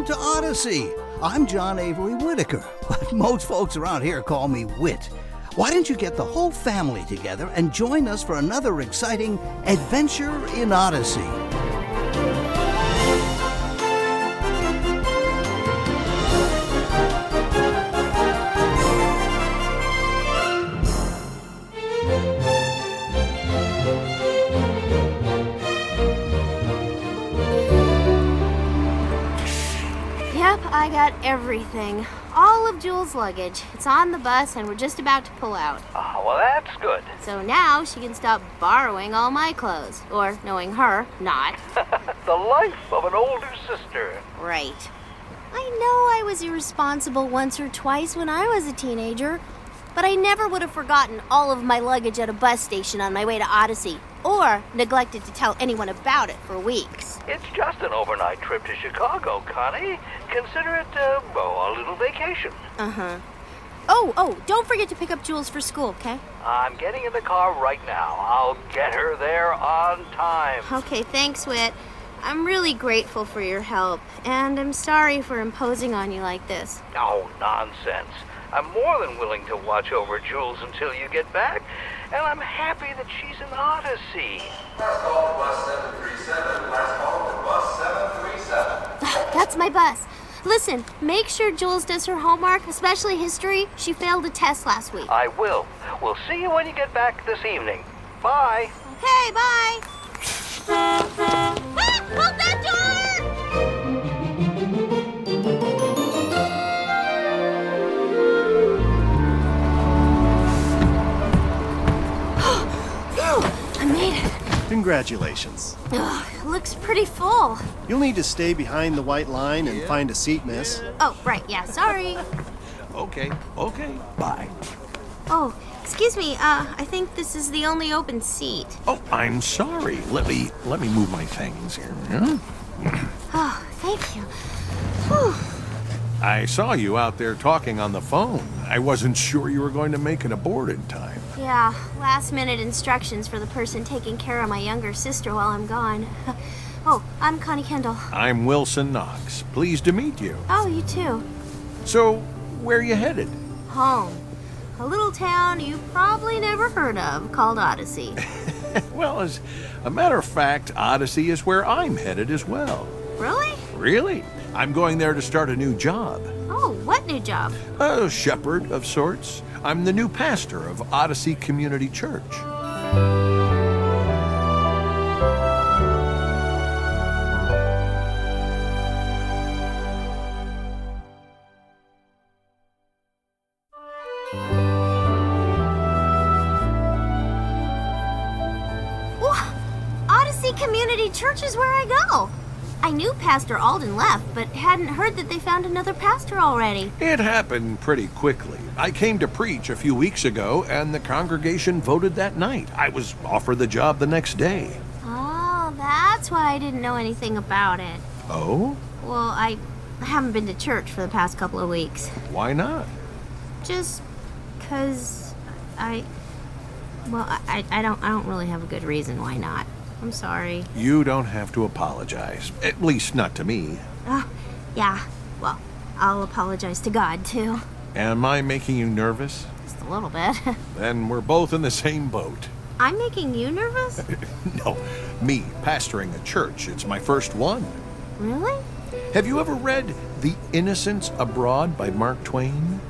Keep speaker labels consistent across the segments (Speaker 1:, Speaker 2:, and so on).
Speaker 1: to Odyssey. I'm John Avery Whitaker, but most folks around here call me Whit. Why don't you get the whole family together and join us for another exciting adventure in Odyssey?
Speaker 2: Yep, I got everything. All of Jules' luggage. It's on the bus and we're just about to pull out.
Speaker 3: Oh, well, that's good.
Speaker 2: So now she can stop borrowing all my clothes. Or, knowing her, not.
Speaker 3: The life of an older sister.
Speaker 2: Right. I know I was irresponsible once or twice when I was a teenager, but I never would have forgotten all of my luggage at a bus station on my way to Odyssey, or neglected to tell anyone about it for weeks.
Speaker 3: It's just an overnight trip to Chicago, Connie. Consider it, a little vacation.
Speaker 2: Uh-huh. Oh, don't forget to pick up Jules for school, okay?
Speaker 3: I'm getting in the car right now. I'll get her there on time.
Speaker 2: Okay, thanks, Whit. I'm really grateful for your help, and I'm sorry for imposing on you like this.
Speaker 3: Oh, nonsense. I'm more than willing to watch over Jules until you get back, and I'm happy that she's in Odyssey.
Speaker 4: Last call to bus 737. Last call to bus 737.
Speaker 2: That's my bus. Listen, make sure Jules does her homework, especially history. She failed a test last week.
Speaker 3: I will. We'll see you when you get back this evening. Bye.
Speaker 2: Okay, bye. Hold that door! I made it.
Speaker 5: Congratulations.
Speaker 2: It looks pretty full.
Speaker 5: You'll need to stay behind the white line and find a seat, miss.
Speaker 2: Oh, right, yeah, sorry.
Speaker 1: Okay, bye.
Speaker 2: Oh, excuse me, I think this is the only open seat.
Speaker 6: Oh, I'm sorry. Let me move my things here. Huh?
Speaker 2: Oh, thank you. Whew.
Speaker 6: I saw you out there talking on the phone. I wasn't sure you were going to make it aboard in time.
Speaker 2: Yeah, last-minute instructions for the person taking care of my younger sister while I'm gone. Oh, I'm Connie Kendall.
Speaker 6: I'm Wilson Knox. Pleased to meet you.
Speaker 2: Oh, you too.
Speaker 6: So, where are you headed?
Speaker 2: Home. A little town you probably never heard of called Odyssey.
Speaker 6: Well, as a matter of fact, Odyssey is where I'm headed as well.
Speaker 2: Really?
Speaker 6: Really? I'm going there to start a new job.
Speaker 2: Oh, what new job?
Speaker 6: A shepherd of sorts. I'm the new pastor of Odyssey Community Church.
Speaker 2: Odyssey Community Church is where I go. I knew Pastor Alden left, but hadn't heard that they found another pastor already.
Speaker 6: It happened pretty quickly. I came to preach a few weeks ago, and the congregation voted that night. I was offered the job the next day.
Speaker 2: Oh, that's why I didn't know anything about it.
Speaker 6: Oh?
Speaker 2: Well, I haven't been to church for the past couple of weeks.
Speaker 6: Why not?
Speaker 2: Just 'cause I don't really have a good reason why not. I'm sorry.
Speaker 6: You don't have to apologize. At least not to me.
Speaker 2: Yeah. Well, I'll apologize to God, too.
Speaker 6: Am I making you nervous?
Speaker 2: Just a little bit.
Speaker 6: Then we're both in the same boat.
Speaker 2: I'm making you nervous?
Speaker 6: No, me pastoring a church. It's my first one.
Speaker 2: Really?
Speaker 6: Have you ever read The Innocents Abroad by Mark Twain?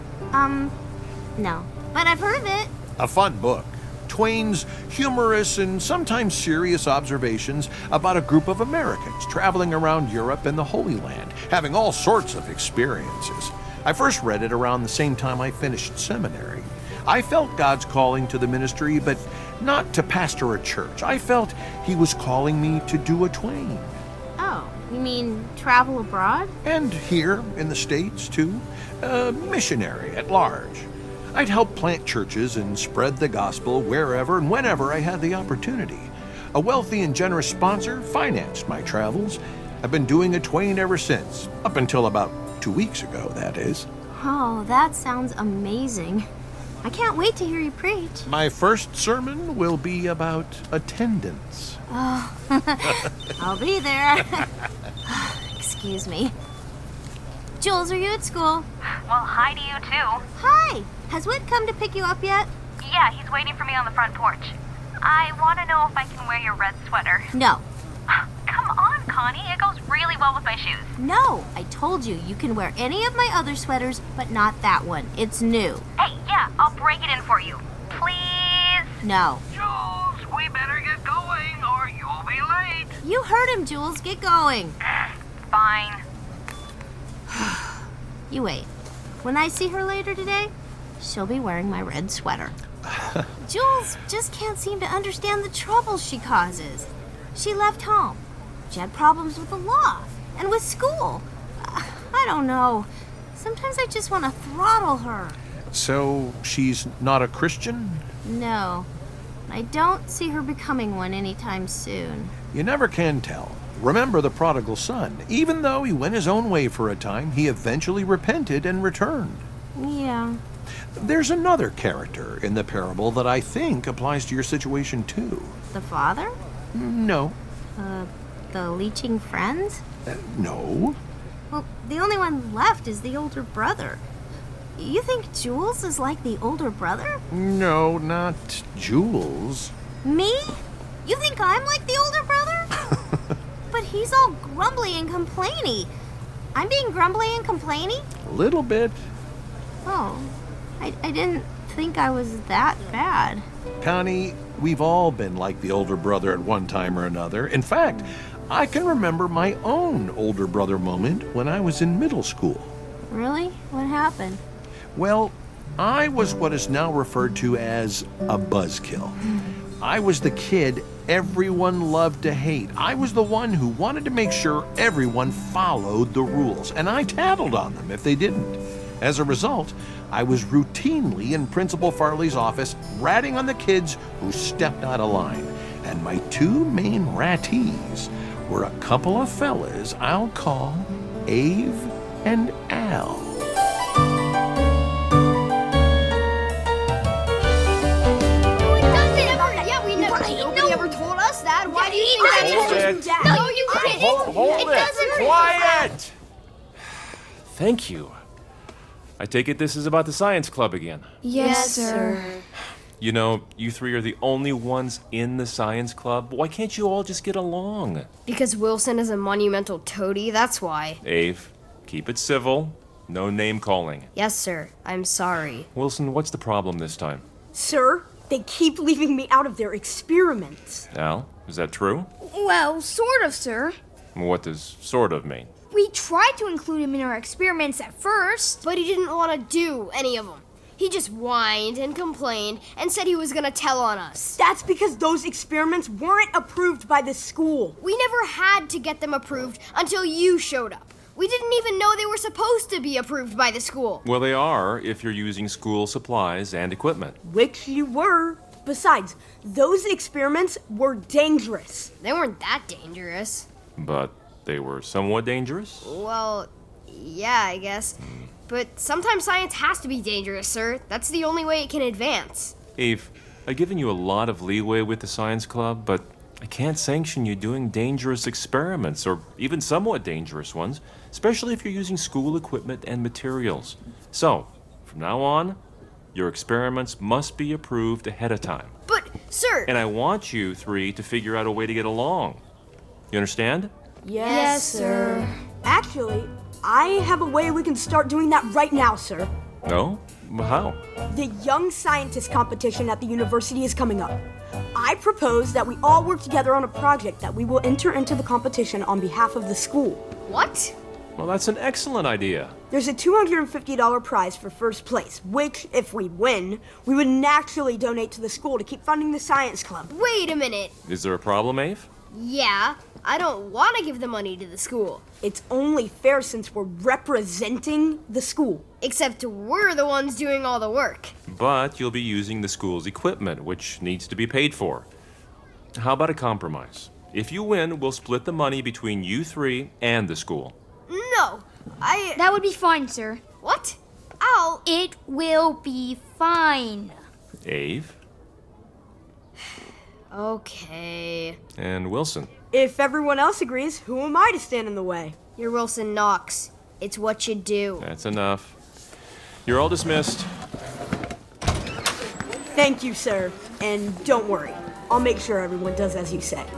Speaker 2: No. But I've heard of it.
Speaker 6: A fun book. Twain's humorous and sometimes serious observations about a group of Americans traveling around Europe and the Holy Land, having all sorts of experiences. I first read it around the same time I finished seminary. I felt God's calling to the ministry, but not to pastor a church. I felt He was calling me to do a Twain.
Speaker 2: Oh, you mean travel abroad?
Speaker 6: And here in the States, too. A missionary at large. I'd help plant churches and spread the gospel wherever and whenever I had the opportunity. A wealthy and generous sponsor financed my travels. I've been doing a Twain ever since, up until about 2 weeks ago, that is.
Speaker 2: Oh, that sounds amazing. I can't wait to hear you preach.
Speaker 6: My first sermon will be about attendance.
Speaker 2: Oh, I'll be there. Excuse me. Jules, are you at school?
Speaker 7: Well, hi to you, too.
Speaker 2: Hi. Has Whit come to pick you up yet?
Speaker 7: Yeah, he's waiting for me on the front porch. I want to know if I can wear your red sweater.
Speaker 2: No.
Speaker 7: Come on, Connie. It goes really well with my shoes.
Speaker 2: No. I told you, you can wear any of my other sweaters, but not that one. It's new.
Speaker 7: Hey, yeah, I'll break it in for you. Please?
Speaker 2: No.
Speaker 3: Jules, we better get going or you'll be late.
Speaker 2: You heard him, Jules. Get going.
Speaker 7: Fine.
Speaker 2: You wait. When I see her later today, she'll be wearing my red sweater. Jules just can't seem to understand the trouble she causes. She left home. She had problems with the law and with school. I don't know. Sometimes I just want to throttle her.
Speaker 6: So she's not a Christian?
Speaker 2: No. I don't see her becoming one anytime soon.
Speaker 6: You never can tell. Remember the prodigal son. Even though he went his own way for a time, he eventually repented and returned.
Speaker 2: Yeah.
Speaker 6: There's another character in the parable that I think applies to your situation too.
Speaker 2: The father?
Speaker 6: No.
Speaker 2: The leeching friends?
Speaker 6: No.
Speaker 2: Well, the only one left is the older brother. You think Jules is like the older brother?
Speaker 6: No, not Jules.
Speaker 2: Me? You think I'm like the older brother? But he's all grumbly and complainy. I'm being grumbly and complainy?
Speaker 6: A little bit.
Speaker 2: Oh, I didn't think I was that bad.
Speaker 6: Connie, we've all been like the older brother at one time or another. In fact, I can remember my own older brother moment when I was in middle school.
Speaker 2: Really? What happened?
Speaker 6: Well, I was what is now referred to as a buzzkill. I was the kid everyone loved to hate. I was the one who wanted to make sure everyone followed the rules, and I tattled on them if they didn't. As a result, I was routinely in Principal Farley's office ratting on the kids who stepped out of line. And my two main rattees were a couple of fellas I'll call Ave and Al.
Speaker 8: Nobody ever told us that. Why do you think that?
Speaker 9: No,
Speaker 8: you couldn't.
Speaker 9: Hold it.
Speaker 8: Doesn't
Speaker 9: Quiet! Thank you. I take it this is about the science club again.
Speaker 8: Yes, sir.
Speaker 9: You know, you three are the only ones in the science club. Why can't you all just get along?
Speaker 8: Because Wilson is a monumental toady, that's why.
Speaker 9: Ave, keep it civil. No name calling.
Speaker 8: Yes, sir. I'm sorry.
Speaker 9: Wilson, what's the problem this time?
Speaker 10: Sir, they keep leaving me out of their experiments.
Speaker 9: Al, is that true?
Speaker 11: Well, sort of, sir.
Speaker 9: What does sort of mean?
Speaker 11: We tried to include him in our experiments at first.
Speaker 8: But he didn't want to do any of them. He just whined and complained and said he was gonna tell on us.
Speaker 10: That's because those experiments weren't approved by the school.
Speaker 8: We never had to get them approved until you showed up. We didn't even know they were supposed to be approved by the school.
Speaker 9: Well, they are if you're using school supplies and equipment.
Speaker 10: Which you were. Besides, those experiments were dangerous.
Speaker 8: They weren't that dangerous.
Speaker 9: But they were somewhat dangerous?
Speaker 8: Well, yeah, I guess. But sometimes science has to be dangerous, sir. That's the only way it can advance.
Speaker 9: Eve, I've given you a lot of leeway with the science club, but I can't sanction you doing dangerous experiments, or even somewhat dangerous ones, especially if you're using school equipment and materials. So, from now on, your experiments must be approved ahead of time.
Speaker 8: But, sir...
Speaker 9: And I want you three to figure out a way to get along. You understand?
Speaker 10: Yes,
Speaker 8: sir.
Speaker 10: Actually, I have a way we can start doing that right now, sir.
Speaker 9: No? How?
Speaker 10: The Young Scientist competition at the university is coming up. I propose that we all work together on a project that we will enter into the competition on behalf of the school.
Speaker 8: What?
Speaker 9: Well, that's an excellent idea.
Speaker 10: There's a $250 prize for first place, which, if we win, we would naturally donate to the school to keep funding the science club.
Speaker 8: Wait a minute.
Speaker 9: Is there a problem, Ave?
Speaker 8: Yeah, I don't want to give the money to the school.
Speaker 10: It's only fair since we're representing the school.
Speaker 8: Except we're the ones doing all the work.
Speaker 9: But you'll be using the school's equipment, which needs to be paid for. How about a compromise? If you win, we'll split the money between you three and the school.
Speaker 8: No,
Speaker 11: That would be fine, sir.
Speaker 8: What? Al...
Speaker 11: It will be fine.
Speaker 9: Ave?
Speaker 8: Okay.
Speaker 9: And Wilson?
Speaker 10: If everyone else agrees, who am I to stand in the way?
Speaker 8: You're Wilson Knox. It's what you do.
Speaker 9: That's enough. You're all dismissed.
Speaker 10: Thank you, sir. And don't worry, I'll make sure everyone does as you say.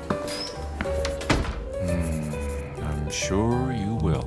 Speaker 9: I'm sure you will.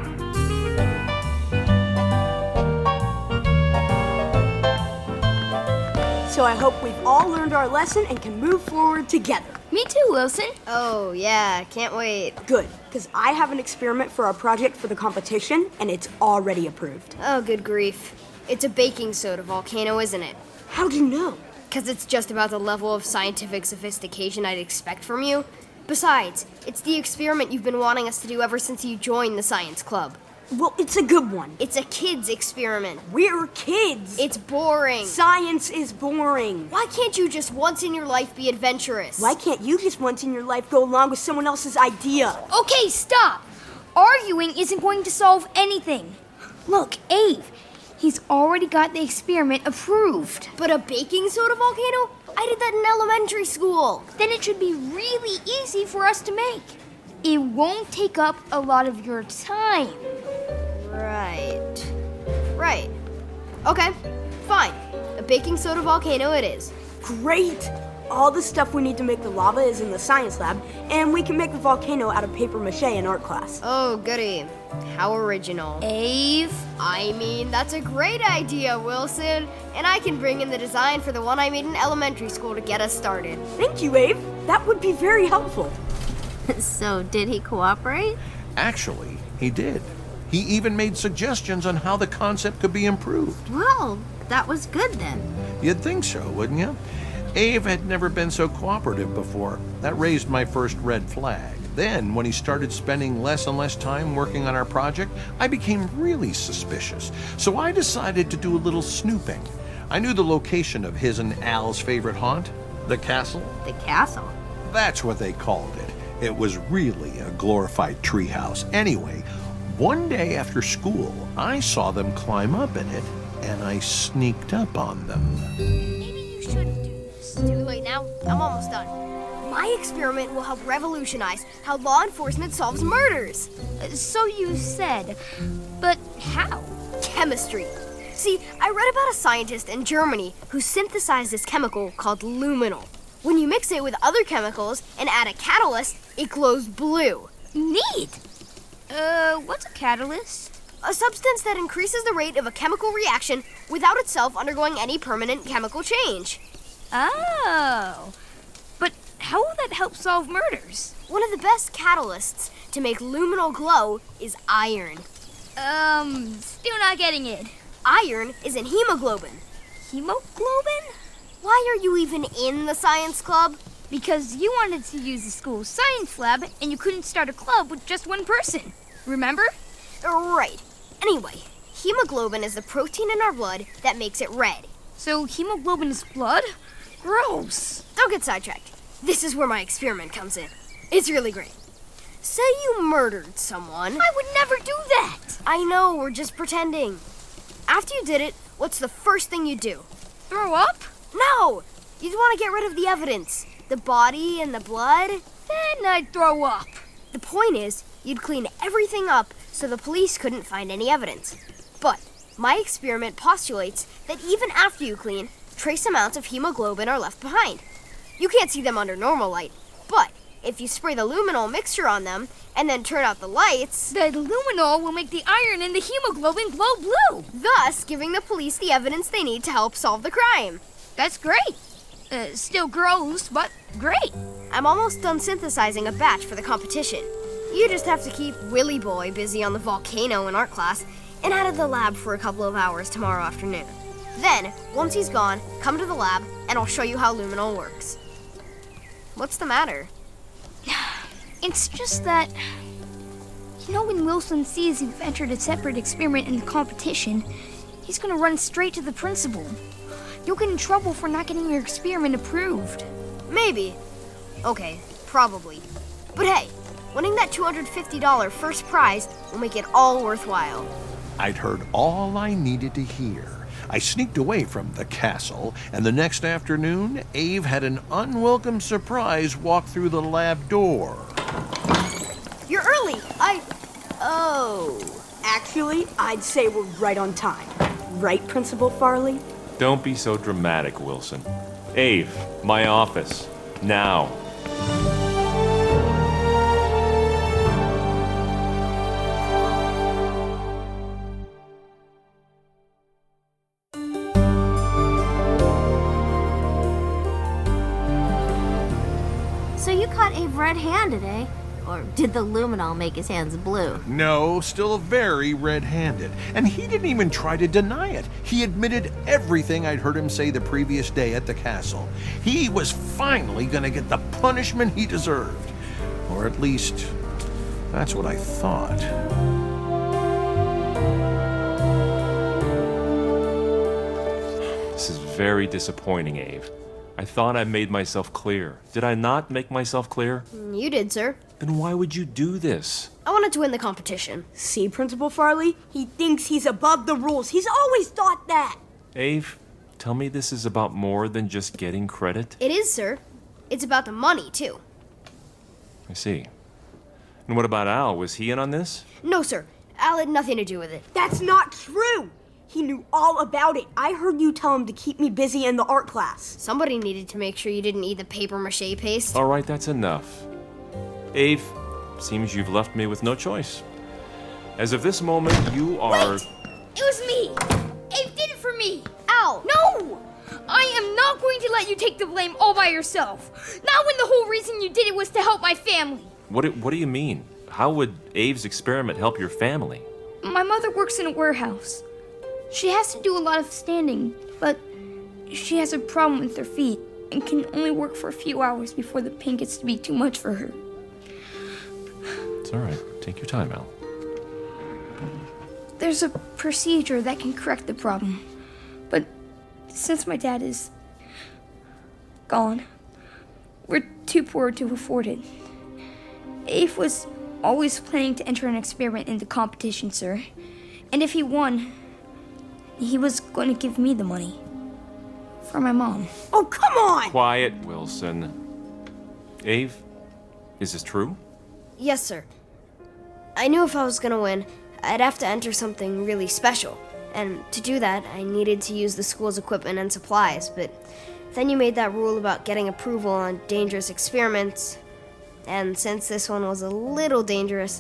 Speaker 10: So I hope we've all learned our lesson and can move forward together.
Speaker 11: Me too, Wilson.
Speaker 8: Oh, yeah, can't wait.
Speaker 10: Good, because I have an experiment for our project for the competition, and it's already approved.
Speaker 8: Oh, good grief. It's a baking soda volcano, isn't it?
Speaker 10: How'd you know?
Speaker 8: Because it's just about the level of scientific sophistication I'd expect from you. Besides, it's the experiment you've been wanting us to do ever since you joined the science club.
Speaker 10: Well, it's a good one.
Speaker 8: It's a kid's experiment.
Speaker 10: We're kids.
Speaker 8: It's boring.
Speaker 10: Science is boring.
Speaker 8: Why can't you just once in your life be adventurous?
Speaker 10: Why can't you just once in your life go along with someone else's idea?
Speaker 11: Okay, stop. Arguing isn't going to solve anything. Look, Ave, he's already got the experiment approved.
Speaker 8: But a baking soda volcano? I did that in elementary school.
Speaker 11: Then it should be really easy for us to make. It won't take up a lot of your time.
Speaker 8: Right. Okay, fine. A baking soda volcano it is.
Speaker 10: Great! All the stuff we need to make the lava is in the science lab, and we can make the volcano out of paper mache in art class.
Speaker 8: Oh, goody. How original.
Speaker 11: Ave?
Speaker 8: I mean, that's a great idea, Wilson. And I can bring in the design for the one I made in elementary school to get us started.
Speaker 10: Thank you, Ave. That would be very helpful.
Speaker 2: So, did he cooperate?
Speaker 6: Actually, he did. He even made suggestions on how the concept could be improved.
Speaker 2: Well, that was good then.
Speaker 6: You'd think so, wouldn't you? Ave had never been so cooperative before. That raised my first red flag. Then, when he started spending less and less time working on our project, I became really suspicious. So I decided to do a little snooping. I knew the location of his and Al's favorite haunt, the castle.
Speaker 2: The castle?
Speaker 6: That's what they called it. It was really a glorified treehouse. Anyway, one day after school, I saw them climb up in it, and I sneaked up on them.
Speaker 8: Maybe you shouldn't do this. Too late now. I'm almost done. My experiment will help revolutionize how law enforcement solves murders.
Speaker 11: So you said. But how?
Speaker 8: Chemistry. See, I read about a scientist in Germany who synthesized this chemical called luminol. When you mix it with other chemicals and add a catalyst, it glows blue.
Speaker 11: Neat! What's a catalyst?
Speaker 8: A substance that increases the rate of a chemical reaction without itself undergoing any permanent chemical change.
Speaker 11: Oh. But how will that help solve murders?
Speaker 8: One of the best catalysts to make luminol glow is iron.
Speaker 11: Still not getting it.
Speaker 8: Iron is in hemoglobin.
Speaker 11: Hemoglobin?
Speaker 8: Why are you even in the science club?
Speaker 11: Because you wanted to use the school's science lab and you couldn't start a club with just one person. Remember?
Speaker 8: Right. Anyway, hemoglobin is the protein in our blood that makes it red.
Speaker 11: So hemoglobin is blood? Gross.
Speaker 8: Don't get sidetracked. This is where my experiment comes in. It's really great. Say you murdered someone.
Speaker 11: I would never do that.
Speaker 8: I know, we're just pretending. After you did it, what's the first thing you do?
Speaker 11: Throw up?
Speaker 8: No! You'd want to get rid of the evidence. The body and the blood.
Speaker 11: Then I'd throw up.
Speaker 8: The point is, you'd clean everything up so the police couldn't find any evidence. But my experiment postulates that even after you clean, trace amounts of hemoglobin are left behind. You can't see them under normal light, but if you spray the luminol mixture on them and then turn out the lights,
Speaker 11: the luminol will make the iron in the hemoglobin glow blue,
Speaker 8: thus giving the police the evidence they need to help solve the crime.
Speaker 11: That's great. Still gross, but great.
Speaker 8: I'm almost done synthesizing a batch for the competition. You just have to keep Willy Boy busy on the volcano in art class and out of the lab for a couple of hours tomorrow afternoon. Then, once he's gone, come to the lab and I'll show you how luminol works. What's the matter?
Speaker 11: It's just that, when Wilson sees you've entered a separate experiment in the competition, he's gonna run straight to the principal. You'll get in trouble for not getting your experiment approved.
Speaker 8: Maybe. Okay, probably. But hey, winning that $250 first prize will make it all worthwhile.
Speaker 6: I'd heard all I needed to hear. I sneaked away from the castle, and the next afternoon, Ave had an unwelcome surprise walk through the lab door.
Speaker 8: You're early. Oh.
Speaker 10: Actually, I'd say we're right on time. Right, Principal Farley?
Speaker 9: Don't be so dramatic, Wilson. Ave, my office. Now.
Speaker 2: So you caught Ave red-handed, eh? Or did the luminol make his hands blue?
Speaker 6: No, still very red-handed. And he didn't even try to deny it. He admitted everything I'd heard him say the previous day at the castle. He was finally gonna get the punishment he deserved. Or at least, that's what I thought.
Speaker 9: This is very disappointing, Ave. I thought I made myself clear. Did I not make myself clear?
Speaker 8: You did, sir.
Speaker 9: Then why would you do this?
Speaker 8: I wanted to win the competition.
Speaker 10: See, Principal Farley? He thinks he's above the rules. He's always thought that.
Speaker 9: Ave, tell me this is about more than just getting credit?
Speaker 8: It is, sir. It's about the money, too.
Speaker 9: I see. And what about Al? Was he in on this?
Speaker 8: No, sir. Al had nothing to do with it.
Speaker 10: That's not true. He knew all about it. I heard you tell him to keep me busy in the art class.
Speaker 8: Somebody needed to make sure you didn't eat the papier-mâché paste.
Speaker 9: All right, that's enough. Ave, seems you've left me with no choice. As of this moment, you are...
Speaker 11: Wait! It was me! Ave did it for me!
Speaker 8: Ow!
Speaker 11: No! I am not going to let you take the blame all by yourself. Not when the whole reason you did it was to help my family.
Speaker 9: What do you mean? How would Ave's experiment help your family?
Speaker 11: My mother works in a warehouse. She has to do a lot of standing, but she has a problem with her feet and can only work for a few hours before the pain gets to be too much for her.
Speaker 9: It's all right. Take your time, Al.
Speaker 11: There's a procedure that can correct the problem, but since my dad is gone, we're too poor to afford it. Ave was always planning to enter an experiment in the competition, sir. And if he won, he was going to give me the money. For my mom.
Speaker 10: Oh, come on!
Speaker 9: Quiet, Wilson. Ave, is this true?
Speaker 8: Yes, sir. I knew if I was gonna win, I'd have to enter something really special. And to do that, I needed to use the school's equipment and supplies, but then you made that rule about getting approval on dangerous experiments. And since this one was a little dangerous,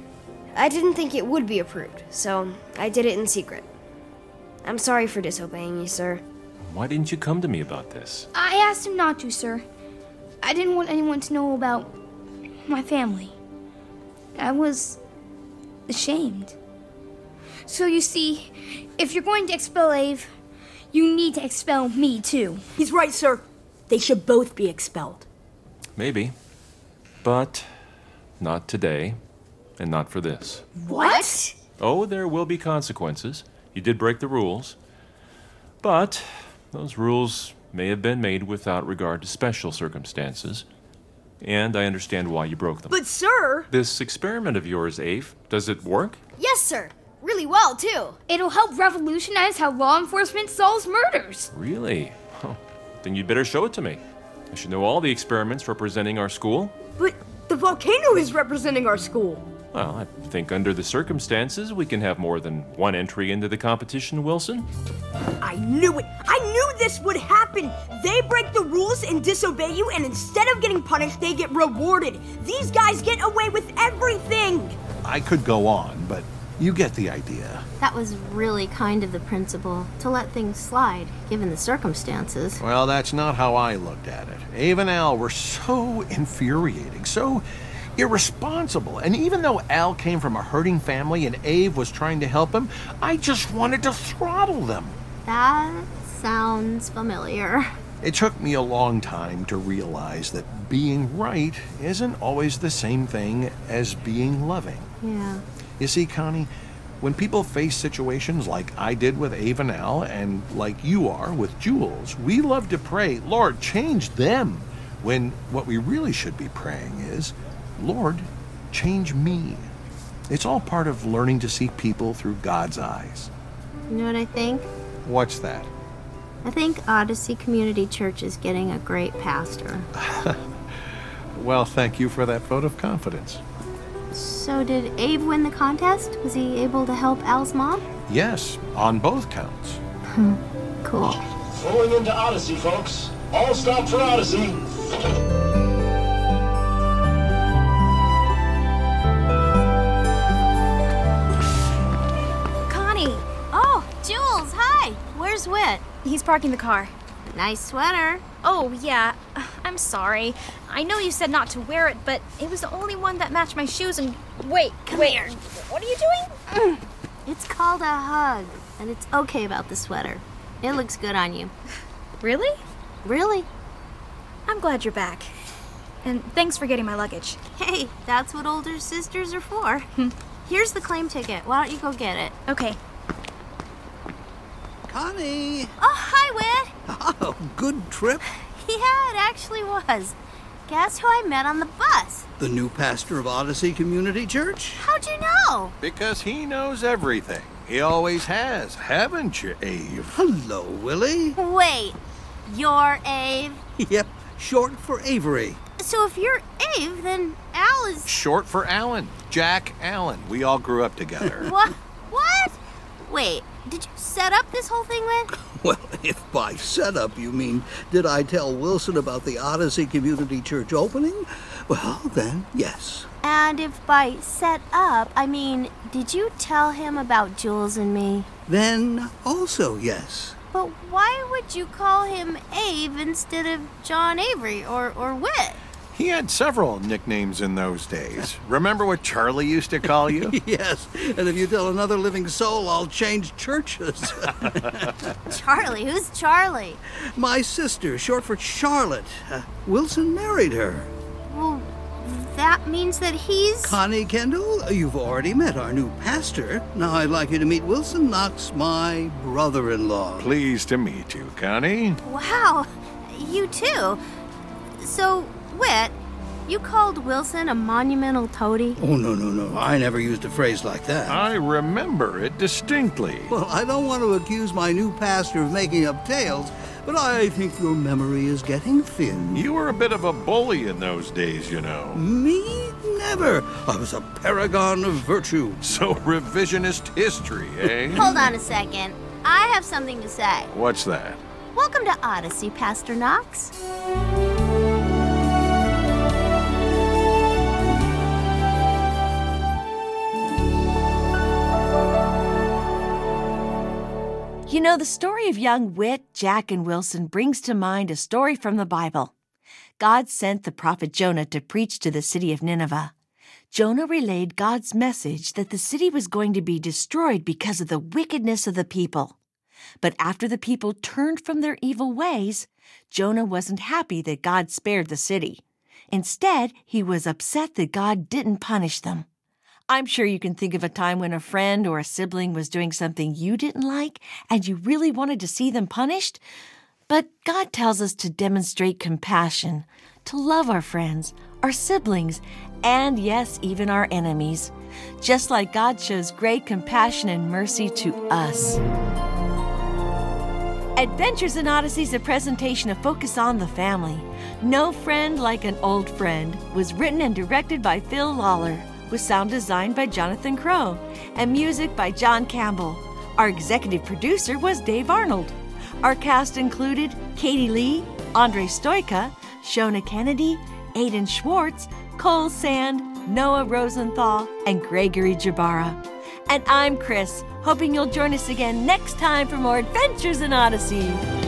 Speaker 8: I didn't think it would be approved, so I did it in secret. I'm sorry for disobeying you, sir.
Speaker 9: Why didn't you come to me about this?
Speaker 11: I asked him not to, sir. I didn't want anyone to know about my family. I was ashamed. So you see, if you're going to expel Ave, you need to expel me too.
Speaker 10: He's right, sir. They should both be expelled.
Speaker 9: Maybe. But not today, and not for this.
Speaker 10: What?
Speaker 9: Oh, there will be consequences. You did break the rules. But those rules may have been made without regard to special circumstances. And I understand why you broke them.
Speaker 10: But, sir...
Speaker 9: This experiment of yours, Ave, does it work?
Speaker 8: Yes, sir. Really well, too.
Speaker 11: It'll help revolutionize how law enforcement solves murders.
Speaker 9: Really? Oh, then you'd better show it to me. I should know all the experiments representing our school.
Speaker 10: But the volcano is representing our school.
Speaker 9: Well, I think under the circumstances, we can have more than one entry into the competition, Wilson.
Speaker 10: I knew it. I knew this would happen. They break the rules and disobey you, and instead of getting punished, they get rewarded. These guys get away with everything.
Speaker 6: I could go on, but you get the idea.
Speaker 2: That was really kind of the principal to let things slide, given the circumstances.
Speaker 6: Well, that's not how I looked at it. Ave and Al were so infuriating, so irresponsible. And even though Al came from a hurting family and Ave was trying to help him, I just wanted to throttle them.
Speaker 2: That sounds familiar.
Speaker 6: It took me a long time to realize that being right isn't always the same thing as being loving.
Speaker 2: Yeah.
Speaker 6: You see, Connie, when people face situations like I did with Ave and Al, and like you are with Jules, we love to pray, Lord, change them, when what we really should be praying is, Lord, change me. It's all part of learning to see people through God's eyes.
Speaker 2: You know what I think?
Speaker 6: What's that?
Speaker 2: I think Odyssey Community Church is getting a great pastor.
Speaker 6: Well, thank you for that vote of confidence.
Speaker 2: So did Abe win the contest? Was he able to help Al's mom?
Speaker 6: Yes, on both counts.
Speaker 2: Cool.
Speaker 12: Rolling into Odyssey, folks. All stop for Odyssey.
Speaker 11: Connie!
Speaker 2: Oh, Jules, hi! Where's Whit?
Speaker 11: He's parking the car.
Speaker 2: Nice sweater.
Speaker 11: Oh, yeah. I'm sorry. I know you said not to wear it, but it was the only one that matched my shoes and... Wait.
Speaker 2: Here.
Speaker 11: What are you doing?
Speaker 2: It's called a hug, and it's okay about the sweater. It looks good on you.
Speaker 11: Really?
Speaker 2: Really?
Speaker 11: I'm glad you're back. And thanks for getting my luggage.
Speaker 2: Hey, that's what older sisters are for. Here's the claim ticket. Why don't you go get it?
Speaker 11: Okay.
Speaker 1: Connie!
Speaker 2: Oh, hi, Whit!
Speaker 1: Oh, good trip.
Speaker 2: Yeah, it actually was. Guess who I met on the bus?
Speaker 1: The new pastor of Odyssey Community Church?
Speaker 2: How'd you know?
Speaker 6: Because he knows everything. He always has, haven't you, Abe?
Speaker 1: Hello, Willie.
Speaker 2: Wait, you're Abe?
Speaker 1: Yep, short for Avery.
Speaker 2: So if you're Abe, then Al is...
Speaker 6: Short for Allen. Jack Allen. We all grew up together.
Speaker 2: What? Wait, did you set up this whole thing, Whit?
Speaker 1: Well, if by setup you mean, did I tell Wilson about the Odyssey Community Church opening? Well, then, yes.
Speaker 2: And if by set up, I mean, did you tell him about Jules and me?
Speaker 1: Then, also yes.
Speaker 2: But why would you call him Abe instead of John Avery or Whit?
Speaker 6: He had several nicknames in those days. Remember what Charlie used to call you?
Speaker 1: Yes, and if you tell another living soul, I'll change churches.
Speaker 2: Charlie? Who's Charlie?
Speaker 1: My sister, short for Charlotte. Wilson married her.
Speaker 2: Well, that means that he's...
Speaker 1: Connie Kendall, you've already met our new pastor. Now I'd like you to meet Wilson Knox, my brother-in-law.
Speaker 6: Pleased to meet you, Connie.
Speaker 2: Wow, you too. So, Whit, you called Wilson a monumental toady?
Speaker 1: Oh, no. I never used a phrase like that.
Speaker 6: I remember it distinctly.
Speaker 1: Well, I don't want to accuse my new pastor of making up tales, but I think your memory is getting thin.
Speaker 6: You were a bit of a bully in those days, you know.
Speaker 1: Me? Never. I was a paragon of virtue.
Speaker 6: So revisionist history, eh?
Speaker 2: Hold on a second. I have something to say.
Speaker 6: What's that?
Speaker 2: Welcome to Odyssey, Pastor Knox.
Speaker 13: You know, the story of young Whit, Jack, and Wilson brings to mind a story from the Bible. God sent the prophet Jonah to preach to the city of Nineveh. Jonah relayed God's message that the city was going to be destroyed because of the wickedness of the people. But after the people turned from their evil ways, Jonah wasn't happy that God spared the city. Instead, he was upset that God didn't punish them. I'm sure you can think of a time when a friend or a sibling was doing something you didn't like and you really wanted to see them punished. But God tells us to demonstrate compassion, to love our friends, our siblings, and yes, even our enemies, just like God shows great compassion and mercy to us. Adventures in Odyssey is a presentation of Focus on the Family. No Friend Like an Old Friend was written and directed by Phil Lawler, with sound design by Jonathan Crow, and music by John Campbell. Our executive producer was Dave Arnold. Our cast included Katie Lee, Andre Stoika, Shona Kennedy, Aidan Schwartz, Cole Sand, Noah Rosenthal, and Gregory Jabara. And I'm Chris, hoping you'll join us again next time for more Adventures in Odyssey.